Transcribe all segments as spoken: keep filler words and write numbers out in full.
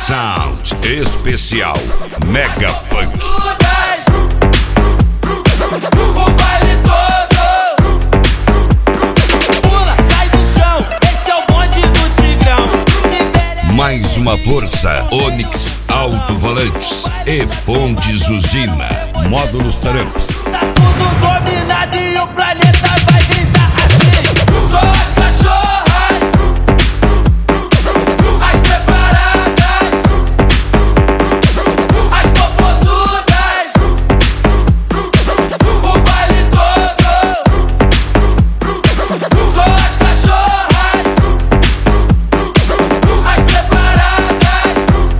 Sound especial Mega Punk. O baile todo pula, sai do chão, esse é o bonde do Tigrão. Mais uma força, Onix Alto-Volantes e Pontes Usina, módulos Tramps. Tá tudo dominado e o planeta vai gritar assim: só as cachorras, as preparadas, as popozudas, o baile todo. Só as cachorras, as preparadas,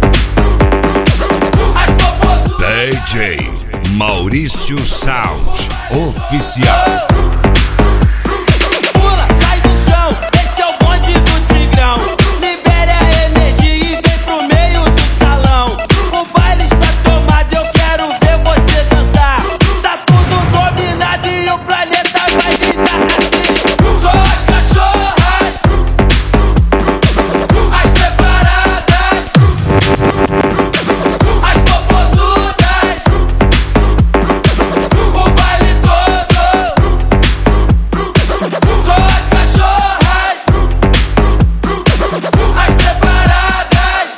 as popozudas. D J Maurício Sound Oficial. Pula, sai do chão, esse é o bonde do Tigrão. Libere a energia e vem pro meio do salão. O baile está tomado, eu quero ver você dançar. Tá tudo dominado e o planeta vai gritar assim: só as cachorras, as preparadas, as popozudas, o baile todo. Só as cachorras, as preparadas.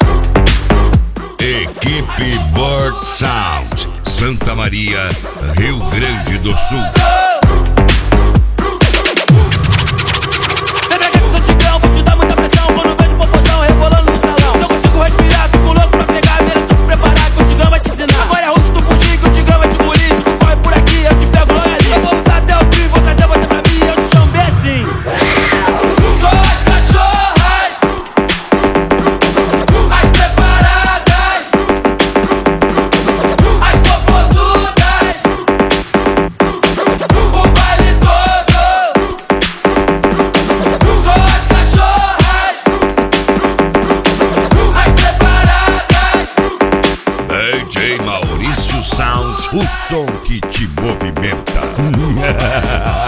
Equipe Bird Sound, Santa Maria, Rio Grande do Sul. Vem pra cá que sou Tigrão, vou te dar muita pressão. Quando vejo popozão rebolando no salão, não consigo respirar, fico louco pra pegar a mira. Tu se preparar que o Tigrão vai te ensinar. Agora é ruim tu fugir que o Tigrão vai te engolir. Se tu corre por aqui, eu te pego logo ali. Eu vou lutar até o fim, vou trazer você pra mim, eu te chamo bem assim. Só as cachorras, as preparadas, as popozudas, o baile todo. Só as cachorras, as preparadas. D J Maurício Sound, o som que te movimenta.